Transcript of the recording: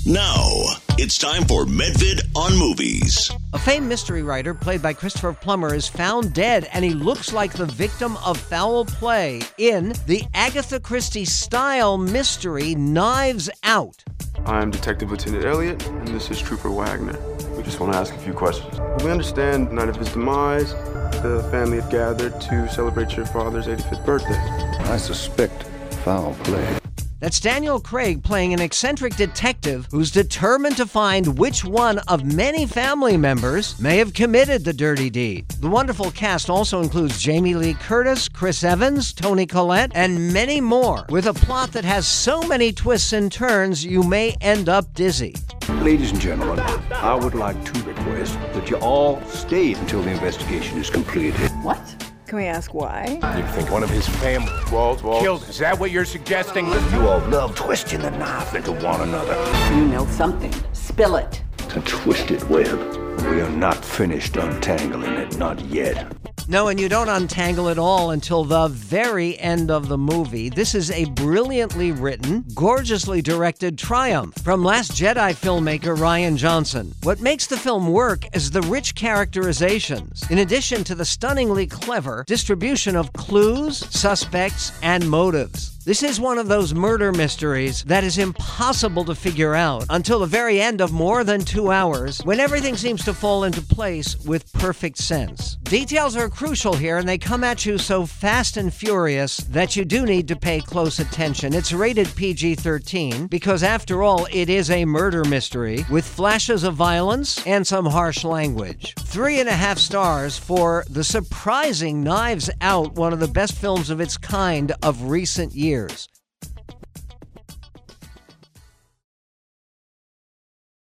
Now, it's time for Medvid on Movies. A famed mystery writer, played by Christopher Plummer, is found dead, and he looks like the victim of foul play in the Agatha Christie-style mystery Knives Out. I'm Detective Lieutenant Elliott, and this is Trooper Wagner. We just want to ask a few questions. We understand the night of his demise, the family had gathered to celebrate your father's 85th birthday. I suspect foul play. That's Daniel Craig playing an eccentric detective who's determined to find which one of many family members may have committed the dirty deed. The wonderful cast also includes Jamie Lee Curtis, Chris Evans, Toni Collette, and many more, with a plot that has so many twists and turns you may end up dizzy. Ladies and gentlemen, I would like to request that you all stay until the investigation is completed. What? Can we ask why? You think one of his family killed? Is that what you're suggesting? You all love twisting the knife into one another. You know something. Spill it. It's a twisted web. We are not finished untangling it, not yet. No, and you don't untangle it all until the very end of the movie. This is a brilliantly written, gorgeously directed triumph from Last Jedi filmmaker Rian Johnson. What makes the film work is the rich characterizations, in addition to the stunningly clever distribution of clues, suspects, and motives. This is one of those murder mysteries that is impossible to figure out until the very end of more than 2 hours, when everything seems to fall into place with perfect sense. Details are crucial here, and they come at you so fast and furious that you do need to pay close attention. It's rated PG-13 because, after all, it is a murder mystery with flashes of violence and some harsh language. 3.5 stars for the surprising Knives Out, one of the best films of its kind of recent years.